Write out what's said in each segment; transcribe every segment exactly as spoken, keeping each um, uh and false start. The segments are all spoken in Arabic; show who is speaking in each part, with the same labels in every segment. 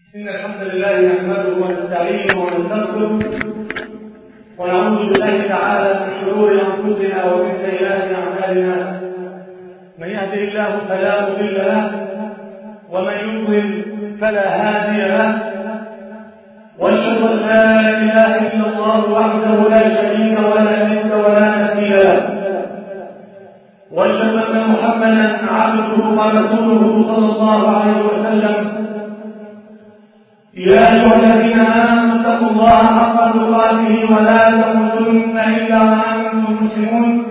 Speaker 1: إن الحمد لله نحمده ونستعينه ونستغفره ونعوذ بالله تعالى من شرور أنفسنا ومن سيئات أعمالنا. من يهده الله فلا مضل له ومن يضلل فلا هادي له، واشهد أن لا إله إلا الله وحده لا شريك ولا ند ولا مثيل له، واشهد أن محمدا عبده ورسوله صلى الله عليه وسلم. يا أيها الذين آمنوا اتقوا الله حق تقاته ولا تموتن إلا وأنتم مسلمون.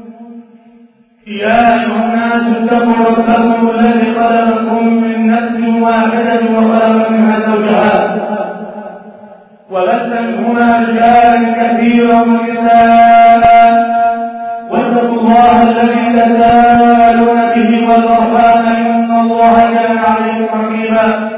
Speaker 1: يا أيها الناس اتقوا ربكم الذي خلقكم من نفس واحدة وخلق منها زوجها وبث منهما رجالا كثيرا ونساء، واتقوا الله الذي تساءلون به والأرحام إن الله كان عليكم رقيبا.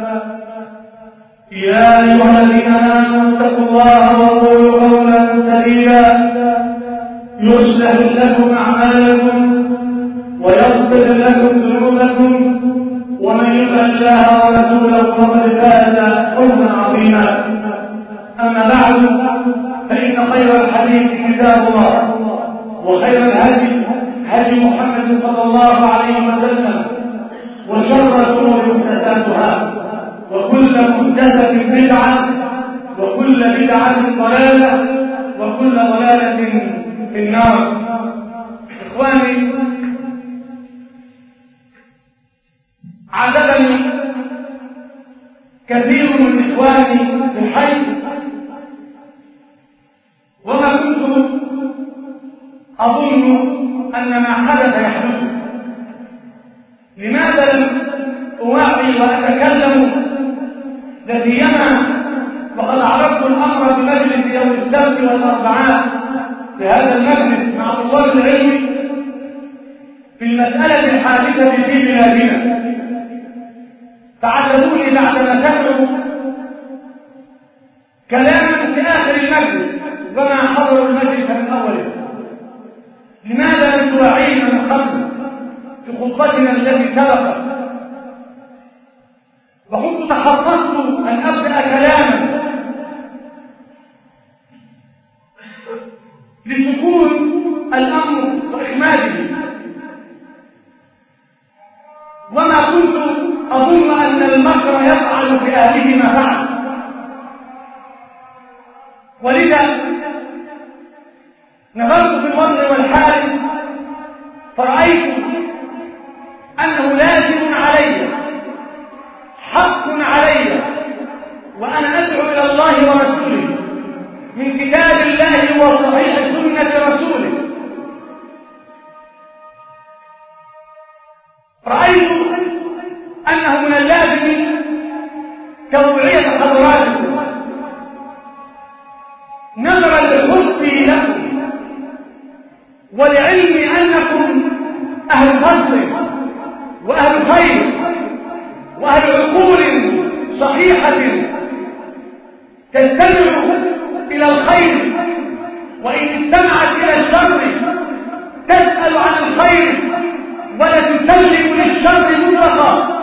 Speaker 1: يا أيها الذين آمنوا اتقوا الله وقولوا قولا سديدا يصلح لكم أعمالكم ويغفر لكم ذنوبكم، ومن يطع الله ورسوله فقد فاز فوزا عظيما. أما بعد، فإن خير الحديث كتاب الله، وخير الهدي هدي محمد صلى الله عليه وسلم، وشر الأمور محدثاتها، وكل محدثة بدعة، وكل بدعة ضلالة، وكل ضلالة في النار. إخواني، عددني كثير من إخواني بالحي، وما كنت أظن أن ما حدث يحدث. لماذا لم أواعي وأتكلم لسيما وقد عرضت الأمر في مجلس يوم السبت والأربعاء في هذا المجلس مع طلاب العلم في المسألة الحادثة في بلادنا، فعتذوني بعدما سمعوا كلاما في آخر المجلس وما حضروا المجلس من أوله. لماذا لم تواعينا من قبل في خطبتنا التي سبقت؟ وكنت تحرصت أن أبدأ كلاما لسكون الأمر وإخماده، وما كنت أظن أن المكر يفعل في أهله ما فعل. ولذا نظرت في الوضع والحال فرأيت أنه لازم علي، حق علي، وأنا أدعو إلى الله ورسوله من كتاب الله وصحيح سنة رسوله. رأيت أنه من اللازم توعية حضراتكم نظرا لحبي لكم ولعلمي أنكم أهل فضل وأهل خير وأهل عقول صحيحة تستمع إلى الخير، وإن استمعت إلى الشر تسأل عن الخير ولا تسلم للشر مطلقا.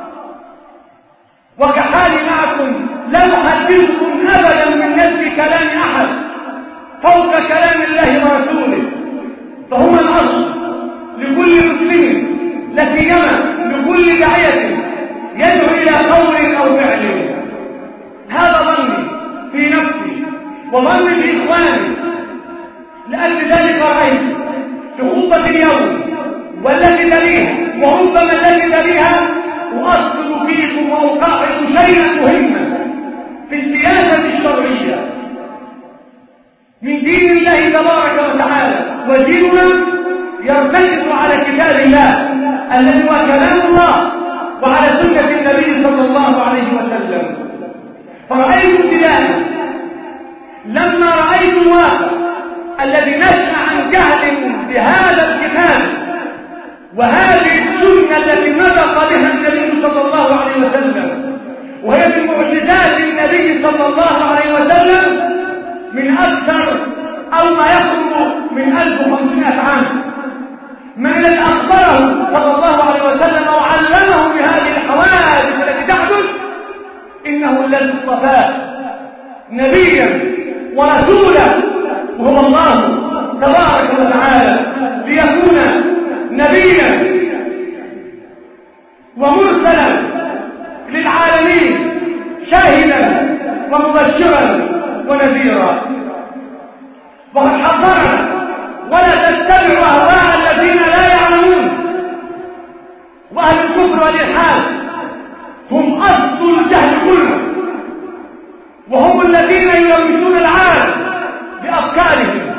Speaker 1: وكحالي معكم لا أحدثكم أبدا من نفس كلام أحد فوق كلام الله ورسوله، فهو الأصل لكل مسلم، لا سيما لكل داعية يدعو إلى قول أو فعل. هذا ظني في نفسي وظني في إخواني. لأجل ذلك رأيت في خطبة اليوم والتي تليها وربما التي تليها أؤصل فيكم وأقاعد شيئا مهما في السياسة الشرعية من دين الله تبارك وتعالى، وديننا يرتكز على كتاب الله الذي هو كلام الله وعلى سنة النبي صلى الله عليه وسلم. فرأيت ابتلاء لما رأيت الواقع الذي نشأ عن جهل بهذا الكتاب وهذه السنة التي نطق بها النبي صلى الله عليه وسلم، وهي من معجزات النبي صلى الله عليه وسلم من أكثر أو ما يقرب من ألف وخمسمائة عام، من الذي أخبره صلى الله عليه وسلم وعلمه بهذه الحوادث التي تحدث إنه الذي اصطفاه نبيا ورسولا، وهو الله تبارك وتعالى، ليكون نبيا ومرسلا للعالمين شاهدا ومبشرا ونذيرا. وقد حذرنا ولا تتبعوا أهواء الذين لا يعلمون. وأهل الكفر والإلحاد هم أصل الجهل كله، وهم الذين يلوثون العالم بأفكارهم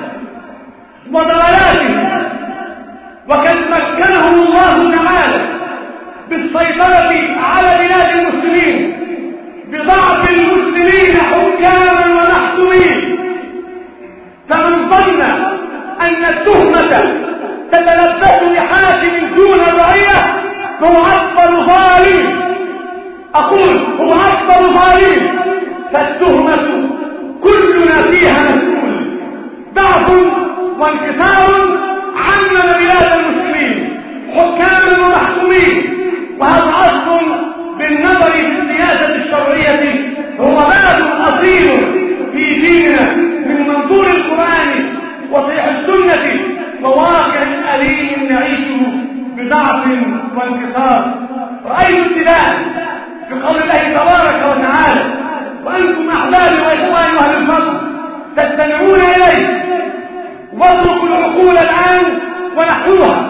Speaker 1: وضلالاتهم. وقد مكنهم الله تعالى بالسيطرة على بلاد المسلمين بضعف المسلمين حكاما ومحكومين. فمن ظن أن التهمة تتلبس لحاكم دون الرعية هو أكبر ظالم. أقول هو أكبر ظالم، فالتهمة كلنا فيها مسؤول. ضعف وانكسار عمم بلاد المسلمين حكاما ومحكومين، وهذا أصل بالنظر في السياسة الشرعية هو باب أصيل في ديننا من منظور القرآن وصحيح السنة. وواقع أليم نعيشه بضعف وانكسار. رأيت ابتلاء بقول الله تبارك وتعالى: وأنتم أحبابي وإخواني وأهل الفضل تستمعون إليه، واتركوا العقول الآن ونحوها،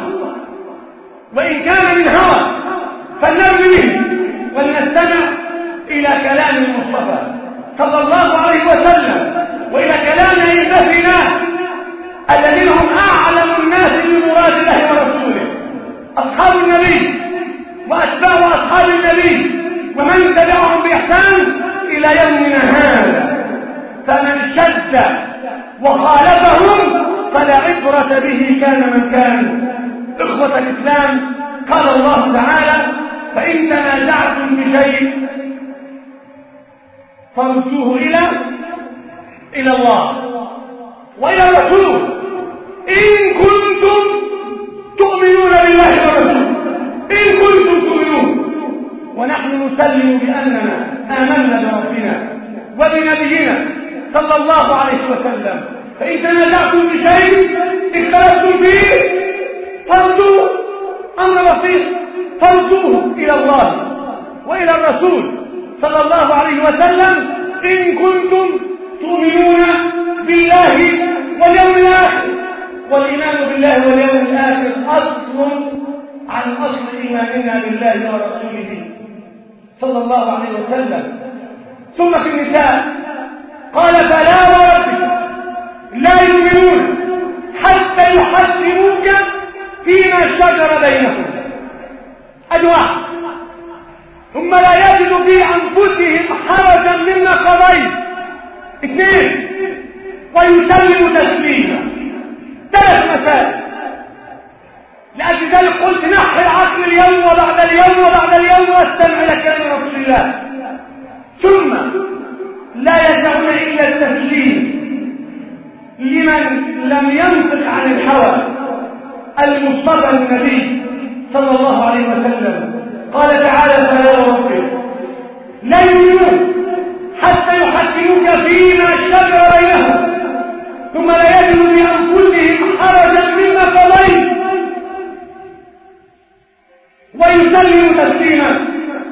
Speaker 1: وإن كان من هوى فلنرميه ولنستمع إلى كلام المصطفى صلى الله عليه وسلم وإلى كلام أئمتنا الذين هم أعلم الناس بمراد الله ورسوله، أصحاب النبي وأتباع أصحاب النبي ومن تبعهم بإحسان إلى يومنا هذا. فمن شد وخالفهم فلا عبرة به كان من كان. إخوة الإسلام، قال الله تعالى: فإن تنازعتم بشيء فردوه إلى إلى الله وإلى الرسول إن كنتم تؤمنون بالله ورسوله. إن كنتم تؤمنون. ونحن نسلم بأننا آمنا بربنا وبنبينا صلى الله عليه وسلم. فإن تنازعتم بشيء اختلفتم فيه فردوه، أمر بسيط، فردوه إلى الله وإلى الرسول صلى الله عليه وسلم إن كنتم تؤمنون بالله واليوم الآخر. والإيمان بالله واليوم الآخر أصل عن أصل إيماننا بالله ورسوله صلى الله عليه وسلم. ثم في النساء قال: فلا وربك لا يؤمنون حتى يحكموك فيما شجر بينهم. أدي واحد. ثم لا يجد في أنفسهم حرجا مما قضيت. اثنين، ويسلم تسليما. ثلاث مسائل. لأجل ذلك قلت: نحي العقل اليوم وبعد اليوم وبعد اليوم واستمع إلى كلام رسول الله. ثم لا يدعون إلا التسليم لمن لم ينطق عن الهوى المصطفى النبي صلى الله عليه وسلم. قال تعالى: فلا وربك لا يؤمنون حتى يحكموك فيما شجر بينهم ثم لا يجدوا بأنفسهم حرجا مما قضيت ويسلموا تسليما.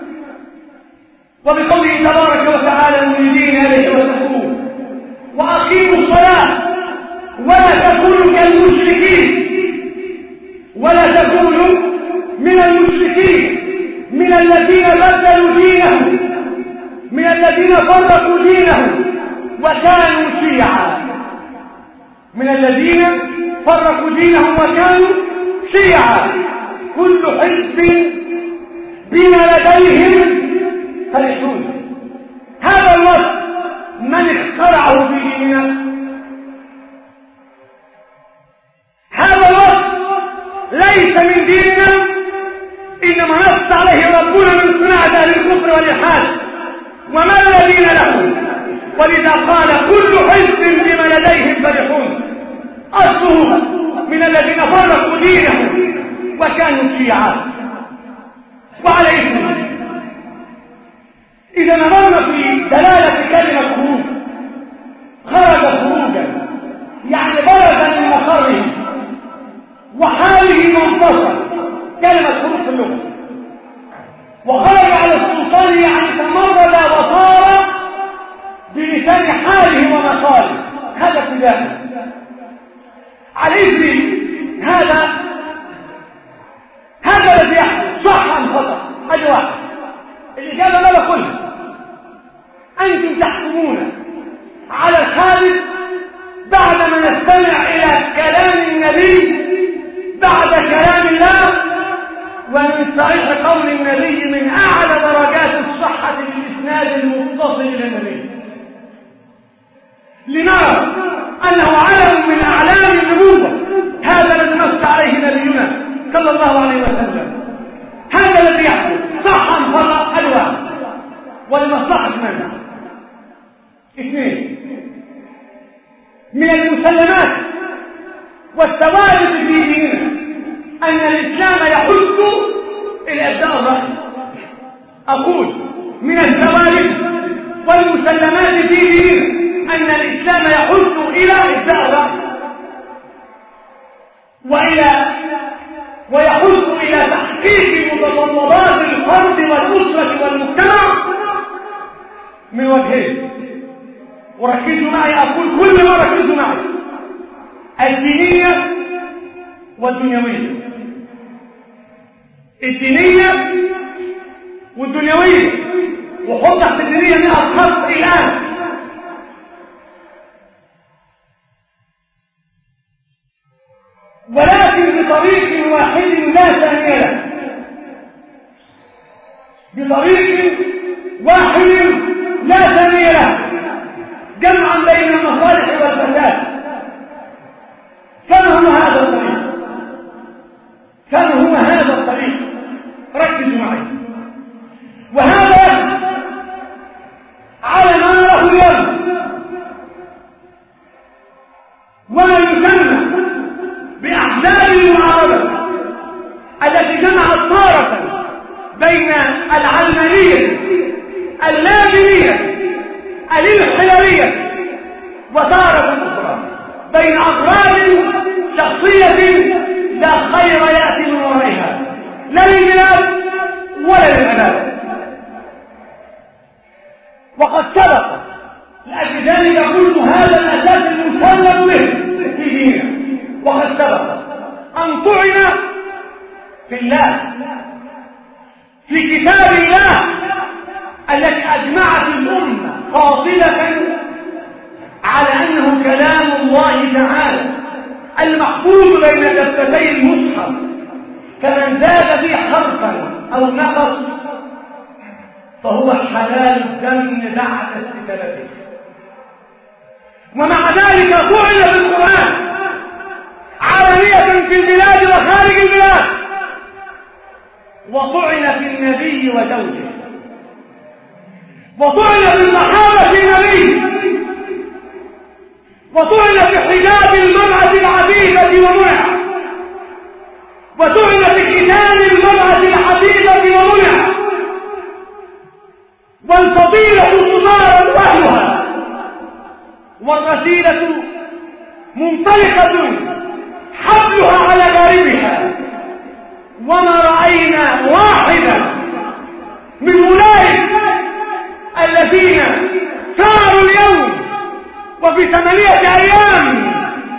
Speaker 1: وبقوله تبارك وتعالى: المريدين إليه وتقول وأقيموا الصلاة ولا تكونوا كالمشركين ولا تكونوا من المشركين من الذين بدلوا دينهم من الذين فرقوا دينهم وكانوا شيعا من الذين فرقوا دينهم وكانوا شيعا كل حزب بما لديهم فرحون. هذا الوصف من اخترعه في ديننا؟ هذا الوصف ليس من ديننا، إنما نص عليه ربنا من صناعة أهل الكفر والإلحاد وما الذين لهم. ولذا قال: كل حزب بما لديهم فرحون. أصله من الذين فرقوا دينهم وكانوا شيعا. وعليكم إذا نظرنا في دلالة كلمة خروج، خرج خروجا يعني برز من مقره وحاله منفصل، كلمة خروج في اللغة. وخرج على السلطان يعني تمرد وصار بلسان حاله ومقاله، هذا ابتداء. على إذن هذا هذا الذي يحدث، صح أم خطأ؟ أدي واحد. الإجابة ما بقولها، أنتم تحكمون على الحادث بعدما نستمع إلى كلام النبي بعد كلام الله، ومن صحيح قول النبي من أعلى درجات الصحة بالإسناد المتصل إلى النبي، لنرى أنه علم من أعلام النبوة. هذا الذي نص عليه نبينا صلى الله عليه وسلم. هذا الذي يحدث، صح أم خطأ؟ الواحد. ولمصلحة من؟ اثنين، من المسلمات والثوابت في ديننا أن الإسلام يحث إلى إبداء الرأي. أقول من الثوابت والمسلمات في ديننا أن الإسلام يحث إلى إبداء الرأي وإلى ويحث إلى تحقيق متطلبات الفرد والأسرة والمجتمع من وجهين. وركزوا معي، أقول كل ما ركزوا معي، الدينية والدنيوية. الدينية والدنيوية، وحط تحت الدينية من أخص الآن. ولكن بطريق واحد لا ثاني له، بطريق واحد لا ثاني له، جمعا بين المصالح والفساد. كم هو هذا الطريق؟ كم هو هذا الطريق؟ ركزوا معي. وهذا على ما نراه اليوم، وما يسمى بأحزاب المعارضة التي جمعت طارة بين العلمانية اللادينية الانحلالية، وتارة أخرى بين أغراض شخصية لا خير يأتي من ورائها، لا للبلاد ولا للعباد. وقد سبق لأجل ذلك قلت هذا الأساس المسلم به في ديننا. وقد سبق أن طعن في الله، في كتاب الله التي أجمعت الأمة فاصلة على أنه كلام الله تعالى المحفوظ بين دفتي المصحف، فمن زاد فيه حرفا أو نقص فهو حلال الدم بعد استتابته. ومع ذلك طعن في القرآن علانية في البلاد وخارج البلاد، وطعن في النبي وزوجه، وطعن في صحابة النبي، وطعن في حجاب المرأة العفيفة ومنع، وطعن في كتاب المرأة العفيفة ومنع، والفضيلة تطار أهلها، والرسيلة منطلقة حبلها على غاربها. وما رأينا واحدا من أولئك الذين ساروا اليوم وفي ثمانية أيام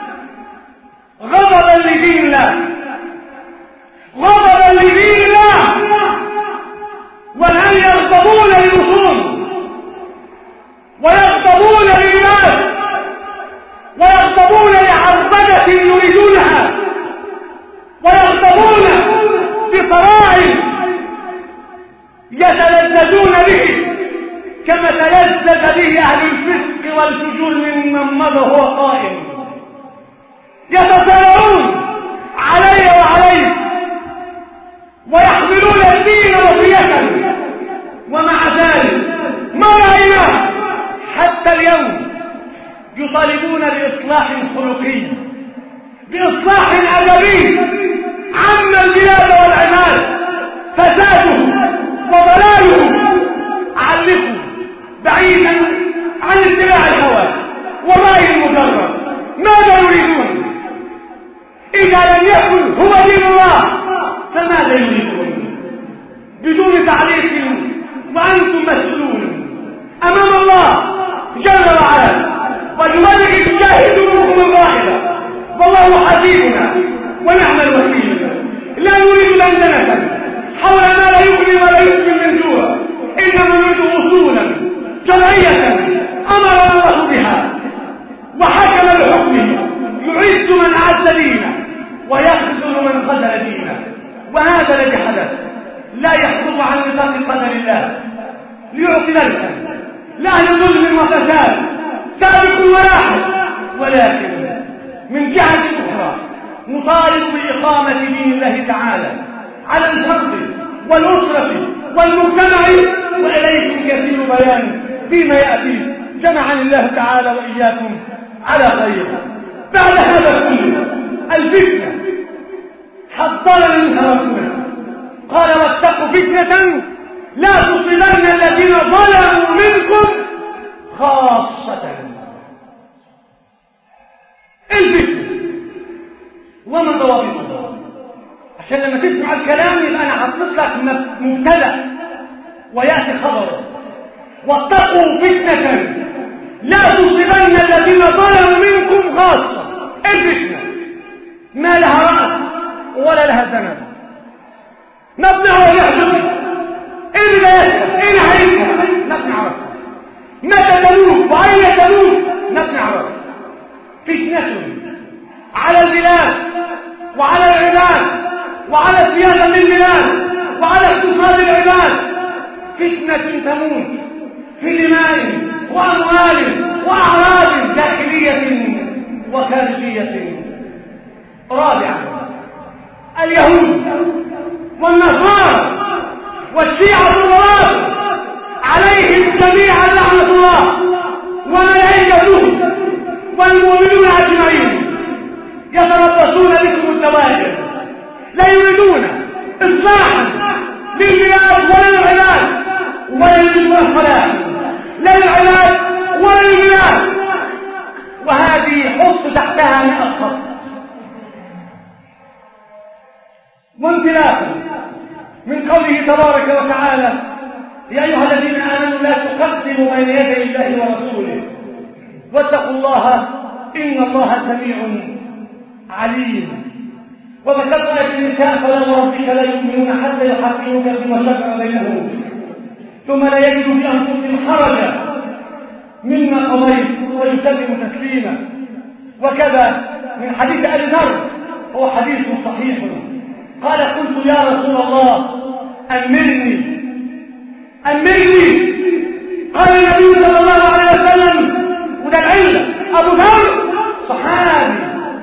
Speaker 1: غضبا لدين الله، غضبا لدين الله، والآن يغضبون للرسول ويغضبون للناس ويغضبون لعربدة يريدونها، ويغضبون بصراع يتلذذون به كما تلذذ به أهل الفسق والفجور ممن مضى وهو قائم، يتصارعون علي وعليك ويحملون الدين وصية. ومع ذلك ما رأينا حتى اليوم يطالبون بإصلاح خلقي، بإصلاح أدبي عم البلاد والعباد، فساده وضلاله. علقوا اتباع الهوى والرأي المجرد. ماذا يريدون؟ إذا لم يكن هو دين الله فماذا يريدون؟ بدون تعليق وأنتم مسؤولون أمام الله جل وعلا، والملك يجاهد منكم الغائبة، والله حسيبنا ونعم الوكيل. لا نريد لندنة حول ما لا يغني ولا يسمن من جوع، إنما نريد أصولا شرعية أمرنا الله بها وحكم بحكمه، يعز من أعز دينه ويخذل من خذل دينه. وهذا الذي حدث لا يخرج عن نطاق قدر الله ليعطي لك لأهل ظلم وفساد سابق ولاحق، ولكن من جهة أخرى نطالب بإقامة دين الله تعالى على الفرد والأسرة والمجتمع. وإليكم كثير بيان فيما يأتي، جمعني الله تعالى وإياكم على خير. بعد هذا كله الفتنة حذرنا منها ربنا، قال واتقوا فتنة لا تصيبن الذين ظلموا منكم خاصة. الفتنة وما ضوابطها؟ عشان لما تسمع الكلام يبقى انا حطيت لك مبتدأ وياتي خبره. واتقوا فتنة لا تصيبن الذين ظلموا منكم خاصة. الفتنة ما لها رأس ولا لها ذنب، نبنى ويحدث ايه اللي يسكت، ايه هيسكت، نبنى عرفها. متى تموت واين تموت نبنى عرفها. فتنة على البلاد وعلى العباد وعلى سياسة البلاد وعلى اقتصاد العباد. فتنة تموت في دماء وأموال وأعراض داخلية وخارجية. رابعا اليهود والنصارى والشيعة الرافضة عليهم جميعا لعنة الله وملائكته والمؤمنون أجمعين يتربصون بكم الدواجن، لا يريدون إصلاحا للبلاد ولا للعباد، ولا يريدون الصلاح لا للعباد ولا للبلاد. وهذه حط تحتها مئة خط. وانطلاقا من قوله تبارك وتعالى يا أيها الذين آمنوا لا تقدموا بين يدي الله ورسوله واتقوا الله إن الله سميع عليم. وذكرت لك النساء فلا وربك لا يؤمنون حتى يحكموك فيما شجر بينهم ثم لا يجدوا في أنفسهم حرجا مما قضيت ويسلموا تسليما. وكذا من حديث أبي ذر هو حديث صحيح قال قلت يا رسول الله أمرني أمرني قال النبي صلى الله عليه وسلم وده العلة أبو ذر صحابي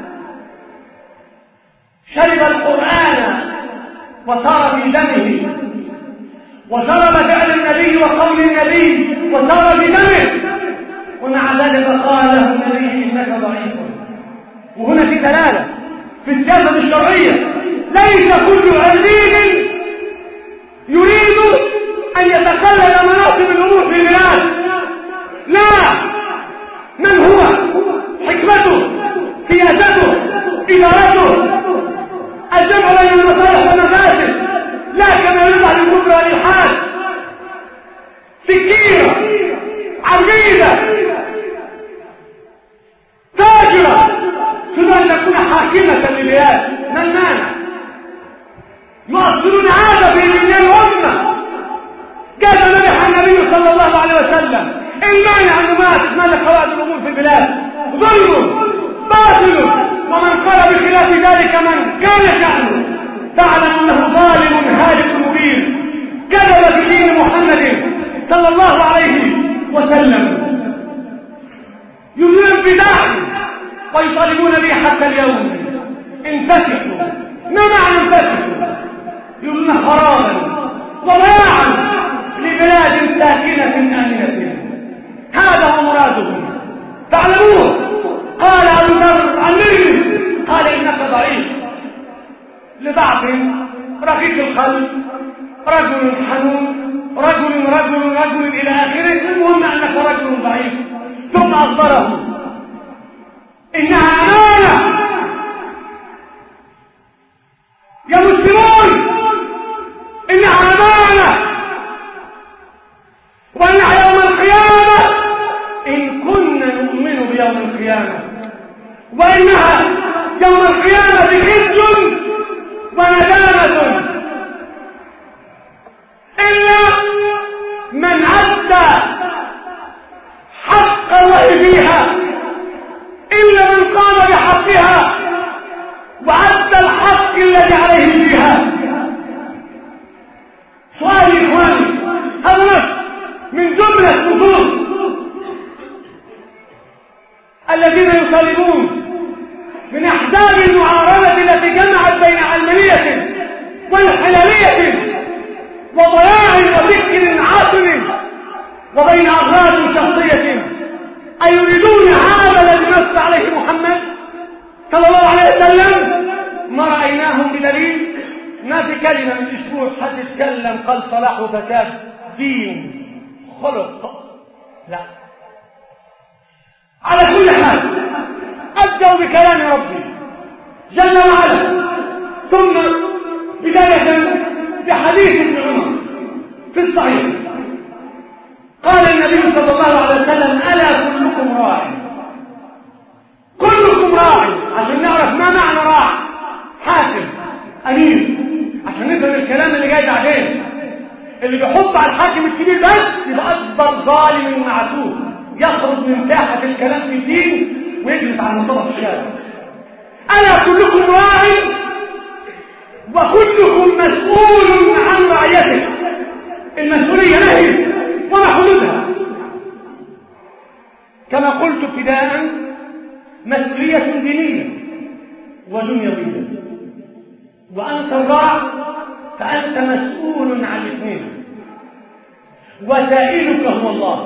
Speaker 1: شرب القرآن وصار في دمه وشرب فعل النبي وقول النبي وصار في دمه، ومع ذلك قال له النبي إنك ضعيف. وهنا في دلالة في السياسة الشرعية ليس كل عزيز يريد أن يتقلد مناصب الأمور في البلاد، لا، من هو حكمته سياسته إدارته الجمع بين المصالح والمفاسد، لا كما يوضع للكفر والإلحاد. سكينة عقيدة تاجرة تريد أن تكون حاكمة للبلاد، من مانع؟ يؤصلون هذا في بنيان الأمة. كذا مدح النبي صلى الله عليه وسلم المانع أن يمارس ماذا قواعد الأمور في البلاد ظلم باطل، ومن قال بخلاف ذلك من كان شأنه فاعلم أنه ظالم هالك مبين كذب في دين محمد صلى الله عليه وسلم. يريدون البداع ويطالبون به حتى اليوم. انفتحوا، ما معنى انفتحوا؟ يريدون خرابا وضياعا لبلاد ساكنة آمنة، هذا هو مرادهم تعلموه. قال أبو ذر علمني قال إنك ضعيف لضعف رقيق القلب، رجل حنون، رجل رجل رجل إلى آخره، المهم أنك رجل ضعيف وحذره إنها أمانة يا مسلمون، إنها أمانة، وإنها يوم القيامة إن كنا نؤمن بيوم القيامة، وإنها يوم القيامة خزي وندامة إلا من أدى حق الله فيها، إلا من قام بحقها وأدى الحق الذي عليه فيها. سؤال يا إخواني، هذا نص من جملة نصوص الذين يطالبون من أحزاب المعارضة التي جمعت بين علمانية والحلالية وضياع وفكر عاطل وبين أغراض شخصية، أيريدون هذا الذي نص عليه محمد صلى الله عليه وسلم؟ ما رأيناهم بدليل. ما في كلمة من أسبوع حد يتكلم قال صلاح وفساد، دين، خلق، لا. على كل حال أبدأ بكلام ربي جل وعلا، ثم بداية بحديث ابن عمر في الصحيح. قال النبي صلى الله عليه وسلم: ألا كلكم راع، كلكم راع. عشان نعرف ما معنى راع، حاكم، أمير، عشان نفهم الكلام اللي جاي بعدين. اللي بيحط على الحاكم الكبير بس يبقى أكبر ظالم معتوه، يخرج من ساحة الكلام في الدين ويجلس على منطقة الشارع. ألا كلكم راع وكلكم مسؤول عن رعيته. المسؤولية نهي وما حدودها؟ كما قلت ابتداء، مسؤولية دينية ودنيوية، وأنت الراع فأنت مسؤول عن الاثنين، وسائلك هو الله.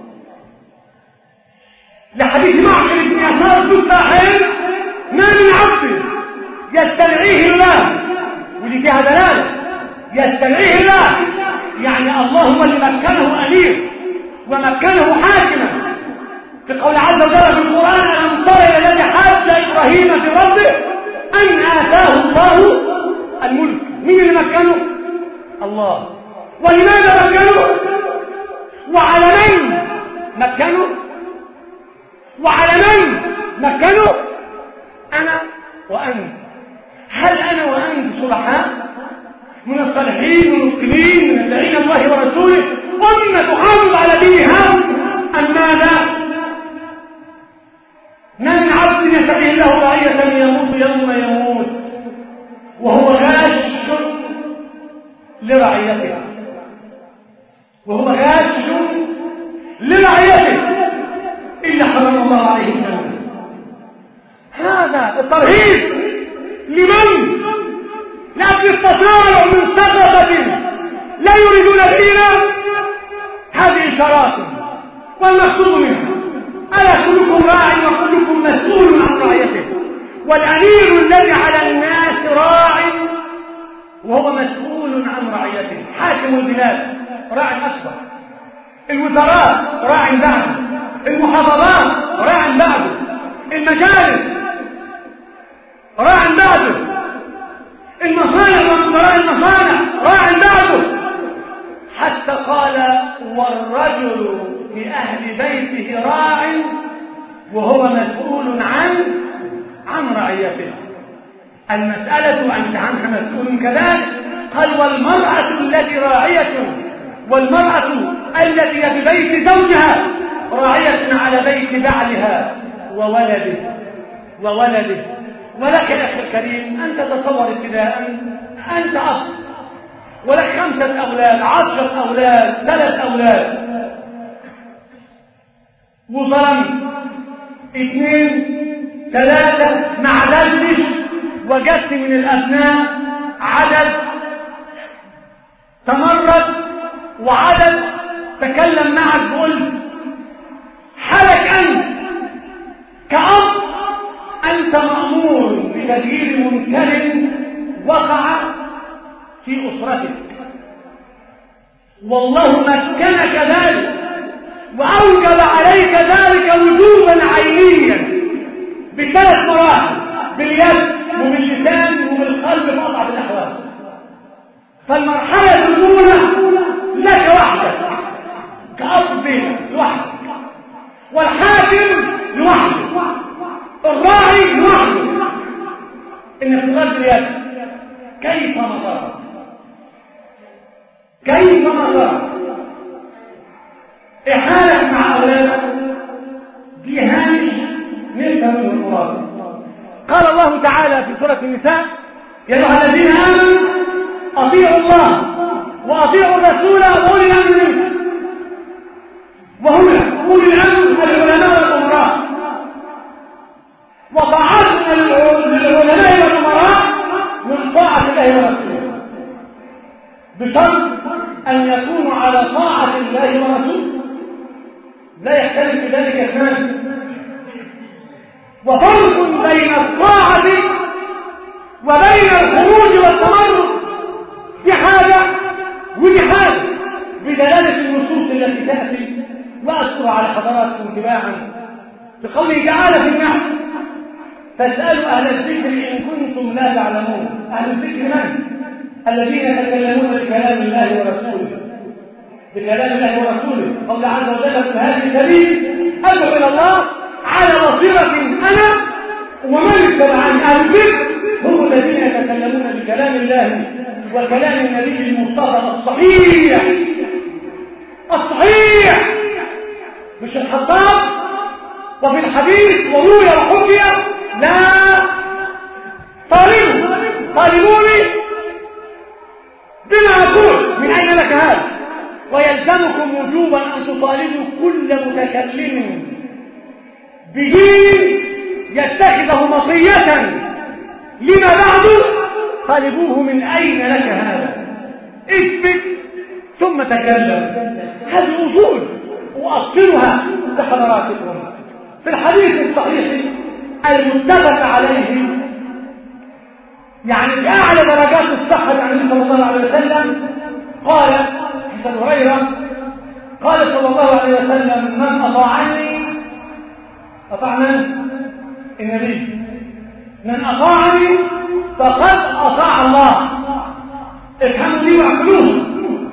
Speaker 1: لحديث معقل بن يسار في الصحيح: ما من عبد يستدعيه الله، ودي فيها دلاله، يستدعيه الله يعني الله هو اللي مكنه امير ومكنه حاكما. في قول عز وجل في القرآن: ألم تر إلى الذي حاج إبراهيم في ربه أن آتاه الله الملك. مين اللي مكنه؟ الله. ولماذا مكنه؟ وعلى من مكنه؟ وعلى من مكنه؟ أنا وأنت. هل أنا وأنت صلحاء من الصالحين والمسلمين من الداعين الله ورسوله، أمة تحافظ على دينها، أم ماذا؟ ما من عبد يستطيع له رعية يموت يوم يموت وهو غاش لرعيته، وهو غاش لرعيته إلا حرم الله عليه الجنة. هذا الترهيب لمن؟ لأجل التصارع من سقطة لا يريدون دينا. هذه إشارات والمقصود منها: ألا كلكم راع وكلكم مسؤول عن رعيته. والأمير الذي على الناس راع وهو مسؤول عن رعيته. حاكم البلاد راع أكبر، الوزراء راع بعده، المحافظات راع بعده، المجالس راع بعده، المصانع ومدراء المصانع راع بعده. حتى قال: والرجل في أهل بيته راع وهو مسؤول عن عن رعيته. المسألة أنت عنها مسؤول كذلك. قال: والمرأة التي راعية، والمرأة التي في بيت زوجها راعية على بيت بعلها وولده وولده. ولك يا أخي الكريم أن تتصور ابتداء أنت أصل ولك خمسة أولاد، عشرة أولاد، ثلاث أولاد، وظلمت اثنين ثلاثة، ما عدلتش وجدت من الأبناء عدد تمرد وعدد تكلم معك بقول حالك أنت كأب، أنت مأمور بتغيير منكر وقع في أسرتك، والله مكنك ذلك وأوجب عليك ذلك وجوبا عينيا بثلاث مراحل: باليد وباللسان وبالقلب في اضعف الاحوال. فالمرحله الاولى لك وحدك كأب لوحدك، والحاكم لوحده، الراعي لوحده، انك تغذي اليد كيف مضى كيف مضى احالك مع اولادك دي هامش نفهم من المراد. قال الله تعالى في سوره النساء: يا ايها الذين امنوا اطيعوا الله واطيعوا الرسول واولي الامر منكم. وهنا اولي الامر العلماء والامراء، وطاعتنا للعلماء والامراء من طاعه الله ورسوله، بشرط ان يكونوا على طاعه الله ورسوله، لا يختلف في ذلك اثنان. وفرق بين الطاعه وبين الخروج والتمرد دي حاجه ودي حاجه، بدلاله النصوص التي تاتي. واذكر على حضراتكم تباعا بقوله تعالى في النحل: فاسالوا اهل الذكر ان كنتم لا تعلمون. اهل الذكر من؟ الذين يتكلمون بكلام الله ورسوله، بكلام الله ورسوله. قال عز وجل: في هذه سبيل ادعو الى الله على بصيره انا ومن اتبعني. اهل الذكر هم الذين يتكلمون بكلام الله وكلام النبي المصطفى الصحيح الصحيح، مش الحطاب وفي الحديث وروي وحكي. لا، طالبوا طالبوني بما اقول. من اين لك هذا؟ ويلزمكم وجوبا ان تطالبوا كل متكلم بدين يتخذه مطيه لما بعد. طالبوه من اين لك هذا؟ اثبت ثم تكلم. هذه اصول واصلها لحضراتكم في الحديث الصحيح المتفق عليه، يعني اعلى درجات الصحه عن النبي صلى الله عليه وسلم. قال حديث هريره: قال صلى الله عليه وسلم: من اطاعني اطاع من؟ النبي. من اطاعني فقد اطاع الله. افهموا دي واعقلوها.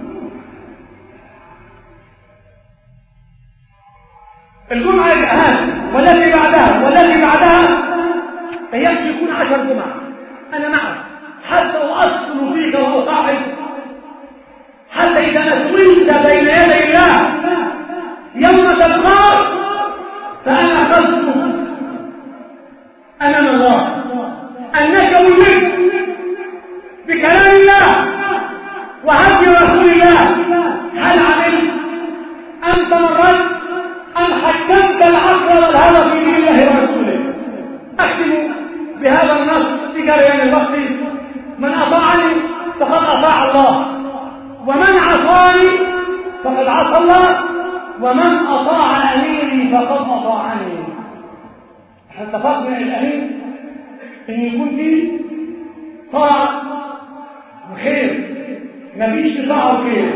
Speaker 1: الجمعة الآن والتي بعدها والتي بعدها يكفي يكون عشر جمعة. أنا معك حتى أصل فيك وأصاحب، حتى إذا أسويت بين يدي الله يوم تلقاه فأنا خصمك أمام الله أنك ولدت بكلام الله وهدي رسول الله. هل عملت أم تمرت أن حكمت العقل والهوى في دين الله ورسوله؟ أختم بهذا النص في جريان الوقت: من أطاعني فقد أطاع الله، ومن عصاني فقد عصى الله، ومن أطاع أميري فقد أطاعني. احنا اتفقنا الأمير إن يكون فيه طاعة وخير، مفيش طاعة وخير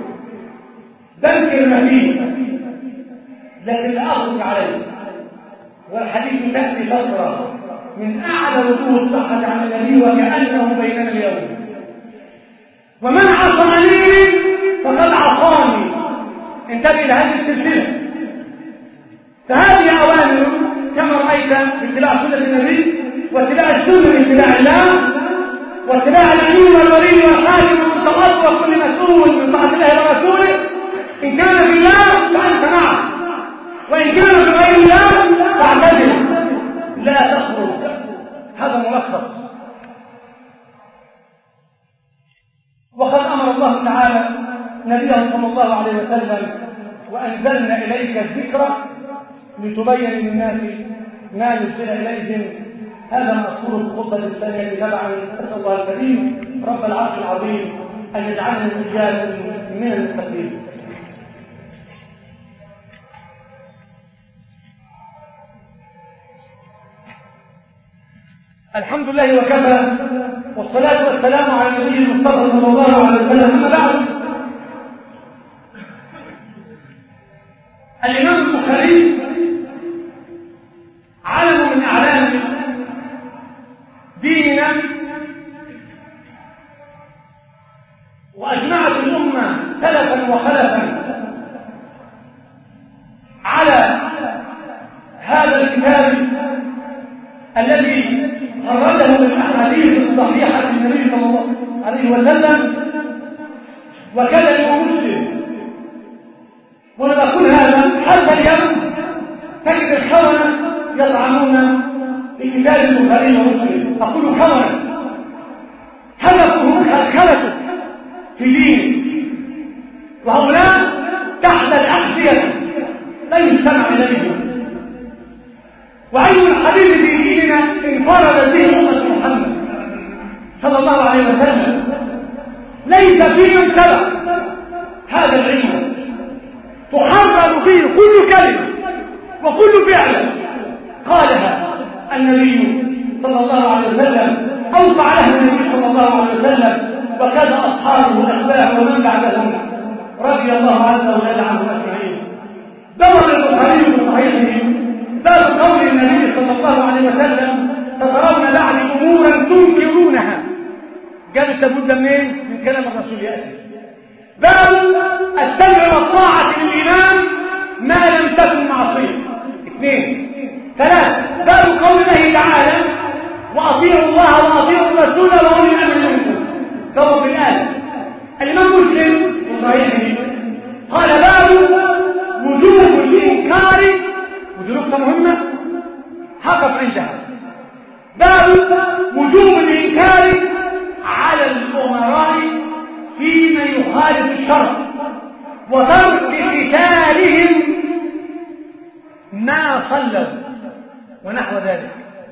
Speaker 1: ذكر ما فيه، لكن لا أخرج عليه. والحديث تأتي فترة من أعلى وجوه الصحة عن النبي وكأنه بيننا اليوم: ومن عصاني فقد عصاني. انتبه لهذه السلسلة. فهذه أوامر كما رأيت باتباع سنة النبي واتباع السنة باتباع الله واتباع الأمين والولي والحاكم والمتوسط وكل مسؤول من طاعة الله ورسوله. إن كان في الله فأنت معه، وإن كان في غير الله فاعتزل، لا تخرج. هذا ملخص. وقد أمر الله تعالى نبيه صلى الله عليه وسلم: وأنزلنا إليك الذكر لتبين للناس ما نزل إليهم. هذا مأثور في الخطبة الثانية تبعا. أسأل الله الكريم رب العرش العظيم أن يجعلنا رجالا من المتقين. الحمد لله وكفى، والصلاة والسلام على النبي المصطفى صلى الله عليه وسلم. أما بعد، الإمام البخاري هذا الكتاب الذي خرجه بالأحاديث الصحيحة النبي صلى الله عليه وسلم، وكذا مسلم. وأنا بقول هذا حتى اليوم تجد الخونة يطعنون في كتاب البخاري ومسلم. أقول خونة هدفهم خلخلته في دين، وهؤلاء تحت الأحذية لا يستمع إليهم. وأي الحديث في ديننا انفرد به أمة محمد صلى الله عليه وسلم، ليس فيه سبب هذا العلم تحرر فيه كل كلمة وكل فعل قالها النبي صلى الله عليه وسلم أو فعلها النبي صلى الله عليه وسلم، وكذا أصحابه وأتباعه ومن بعدهم رضي الله عنه وجل عنهم أجمعين. دور البخاري في صحيحه باب قول النبي صلى الله عليه وسلم تترون بعد أمورا تنكرونها. قالوا لابد منين؟ من كلام الرسول يأتي. باب السمع والطاعة للإمام ما لم تكن معصية. اثنين. ثلاث. باب قول الله تعالى وأطيعوا الله وأطيعوا الرسول وأولي الأمر منكم. فهو في الآية. الإمام مسلم وصحيحه قال باب وجوب الإنكار، ودي نقطة مهمة هقف عندها. باب وجوب الإنكار على الأمراء فيما يخالف الشرع وترك قتالهم ما صلوا ونحو ذلك.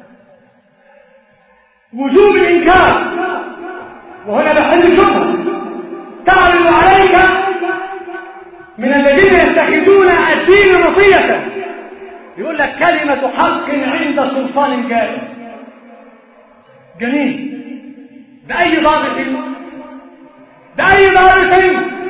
Speaker 1: وجوب الإنكار، وهنا بحل شبهة تعرض عليك من الذين يتخذون الدين مطية. يقول لك كلمة حق عند سلطان جائر. جميل. بأي ضابط؟ بأي ضابط؟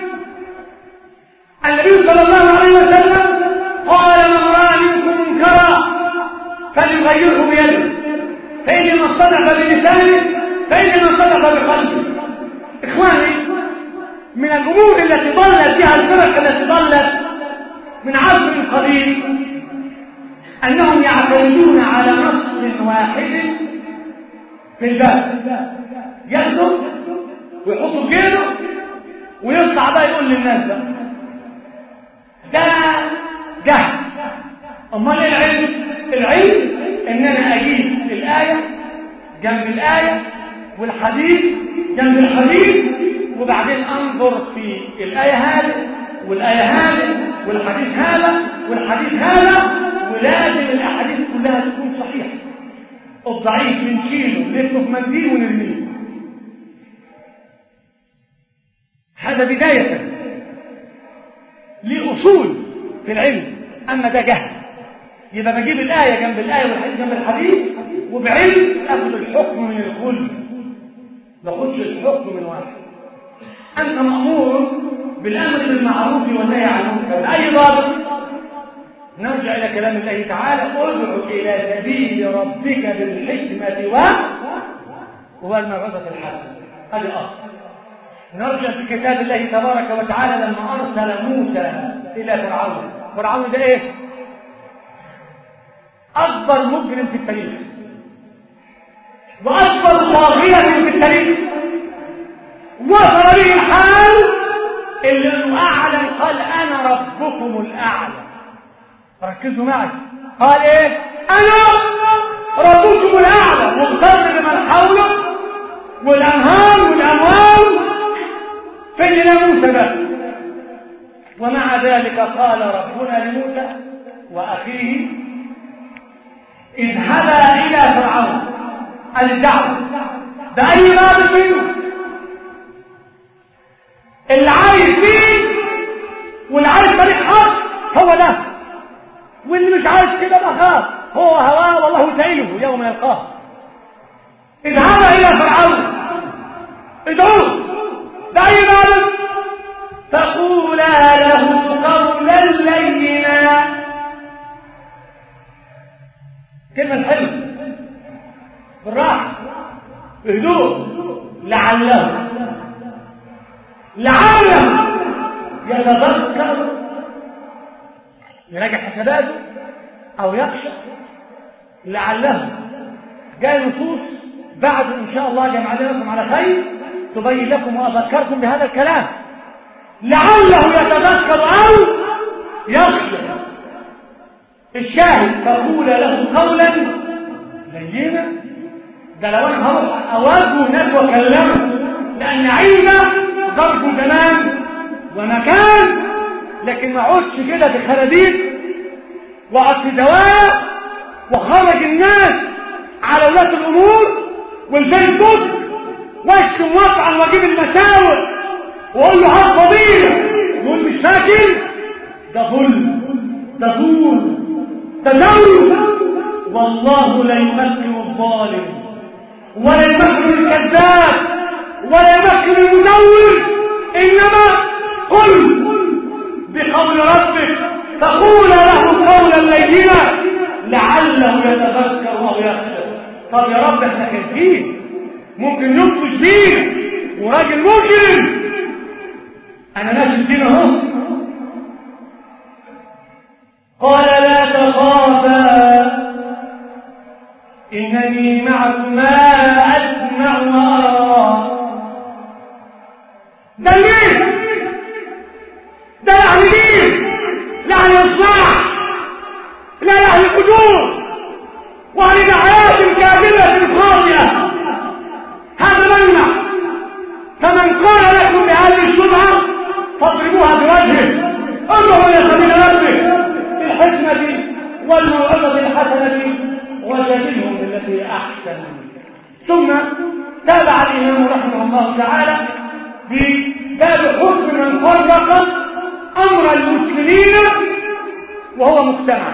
Speaker 1: النبي صلى الله عليه وسلم قال من رأى منكم منكرا فليغيره بيده، فإن من صدق بلسانه فإن من صدق بقلبه. إخواني، من الأمور التي ضلت بها الفرق التي ضلت من عصر قديم أنهم يعتمدون على نص واحد في الباب، ياخده ويحطه في جيبه ويطلع بقى يقول للناس ده ده جهل. امال ايه العلم؟ العلم ان انا اجيب الايه جنب الايه والحديث جنب الحديث، وبعدين انظر في الايه هذه والايه هذه والحديث هذا والحديث هذا، ولازم الاحاديث كلها تكون صحيحه. الضعيف بنشيله نلفه في منديل ونرميه. هذا بداية لأصول في العلم. أما ده جهل، يبقى بجيب الآية جنب الآية والحديث جنب الحديث، وبعلم أخذ الحكم من الكل، ما أخذش الحكم من واحد. أنت مأمور بالأمر بالمعروف والنهي عن المنكر. أي ضابط؟ نرجع إلى كلام الله تعالى ادع إلى سبيل ربك بالحكمة والموعظة الحسنة. هذه أصل. نرجع في كتاب الله تبارك وتعالى لما أرسل موسى إلى فرعون. فرعون ده إيه؟ أكبر مجرم في التاريخ وأكبر طاغية في التاريخ. وصل به الحال اللي أعلن قال أنا ربكم الأعلى. ركزوا معي، قال إيه؟ أنا ربكم الأعلى، مقترب لمن حوله والأنهار والأموال في إلى موسى بس. ومع ذلك قال ربنا لموسى وأخيه اذهبا إلى فرعون. الدعوة بأي باب منه اللي عايز فيه واللي عايز طريق حق هو ده، واللي مش عايز كده بخاف هو هواه والله سائله يوم يلقاه. اذهبا إلى فرعون ادعوه بأي باب فقولا له قولا لينا. كلمة حلوة بالراحة بهدوء، لعله لعله يتذكر يراجع حساباته أو يخشى لعله جاء نصوص بعد إن شاء الله جمعنا لكم على خير تبين لكم وأذكركم بهذا الكلام، لعله يتذكر أو يخشى. الشاهد تقول له قولا لينا، ده لو انا هروح اواجه الناس واكلمه، لان عيبه ظرف زمان ومكان، لكن ما اقعدش كده في خرابيط واقعد في زوايا وخرج الناس على ولاة الامور والفيسبوك واشتم واطعن واجيب المساوئ واقول له هات فضيله يقول مش فاكر. ده ظلم، ده ظلم، ده ذنب. والله لا يمكن الظالم ولا يمكن الكذاب ولا يمكن المدور، انما قل بقول ربك فقول له قولا لينا لعله يتذكر او يخشى. طب يا رب احنا خايفين ممكن يبطش بينا وراجل ممكن انا ناشد فينا اهو. قال لا تخافا إنني معكما أسمع وأرى. ده مين؟ ده يعني مين؟ يعني إصلاح، لا يعني قدور وعلى حياة كاذبة خاطئة. هذا ممنع. فمن قال لكم بهذه الشبهة فاضربوها بوجهه، ادعوا إلى سبيل ربك بالحكمة والموعظة الحسنة وجادلهم بالتي أحسن. ثم تابع الإمام رحمه الله تعالى بباب حكم من فرق أمر المسلمين وهو مجتمع.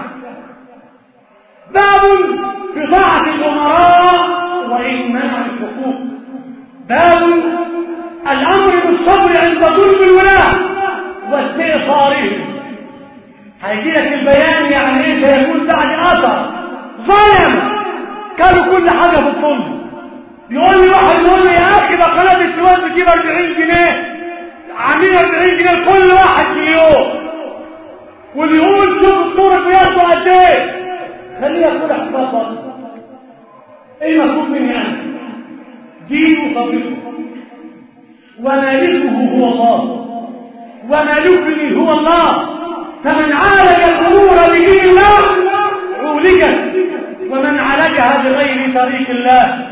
Speaker 1: باب في طاعة الأمراء وإيمان الحقوق. باب الأمر بالصبر عند ظلم الولاة واستئصالهم. هيجي لك البيان يعني ايه سيكون بعد اثر ظلم كانوا كل حاجه في الظلم. يقول لي واحد يقول لي يا اخي ده قناه السويس بتجيب أربعين جنيه، عاملين أربعين جنيه كل واحد في اليوم، واللي يقول شوف الطرق بياخدوا قد ايه. خلينا نقول احتفظ ايه المطلوب مني انا؟ دين صديقه ومالكه هو الله ومالكني هو الله. فمن عالج الأمور بدين الله عولجت، ومن عالجها بغير طريق الله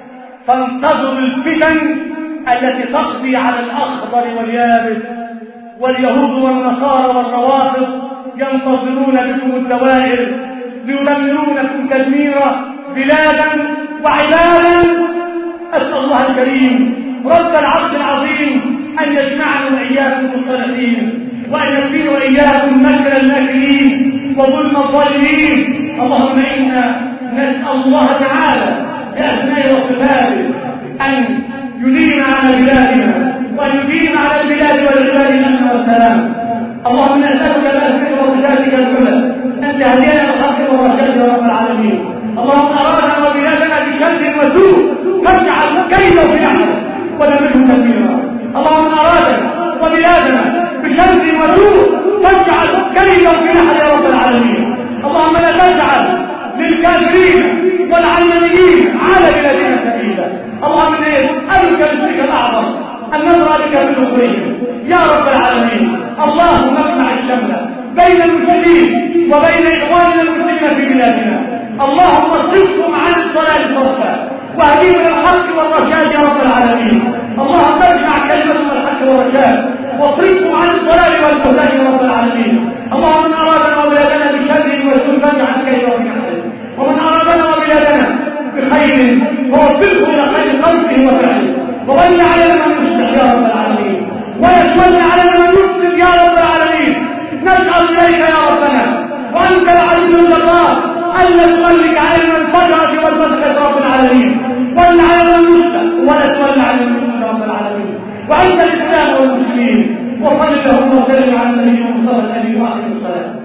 Speaker 1: فانتظر الفتن التي تقضي على الأخضر واليابس. واليهود والنصارى والروافض ينتظرون بكم الدوائر ليدمرونكم تدميرا بلادا وعبادا. أسأل الله الكريم رب العرش العظيم أن يجمعنا وإياكم بالصالحين، وأن يكفينا وإياكم مكر الماكرين وظلم الظالمين. اللهم إنا نسأل الله تعالى بأسمائه وصفاته أن يديم على بلادنا وأن يديم على البلاد والعباد الأمن والسلام. اللهم نسألك بأسمائك وصفاتك العلى أن تهدينا بالحق والرشاد يا رب العالمين. اللهم أرادنا وبلادنا بشر وسوء فاجعل كيده في نحره ودمره تدميرا. اللهم أرادنا وبلادنا بشر وسوء فاجعل كيدا في نحر يا رب العالمين. اللهم لا تجعل للكافرين والعلمانيين على بلادنا سبيلا. اللهم نسألك باسمك الأعظم أن نظر بك في نحورهم يا رب العالمين. اللهم اجمع الشمل بين المسلمين وبين إخواننا المسلمين في بلادنا. اللهم اصرفهم عن الضلال صرفا واهديهم الى الحق والرشاد يا رب العالمين. اللهم اجمع كلمتهم الحق والرشاد واصرفهم عن الضلال والبهتان يا رب العالمين. اللهم من ارادنا وبلادنا بشر وسوء فاجعل كيده في نحره، ومن ارادنا وبلادنا بخير فوفقه الى خير قلبه وفعله، وولي علينا من يصلح يا رب العالمين، ويتولى علينا من يفسد يا رب العالمين. نسال اليك يا ربنا وانت العزيز الجبار ألا تولك علينا الفجرة والفسقة رب العالمين، ولا علينا النصر ولا تولى علينا النصر رب العالمين. وأنت الإسلام والمسلمين، وصل اللهم وسلم على النبي المصطفى الأمين وآخر الصلاة.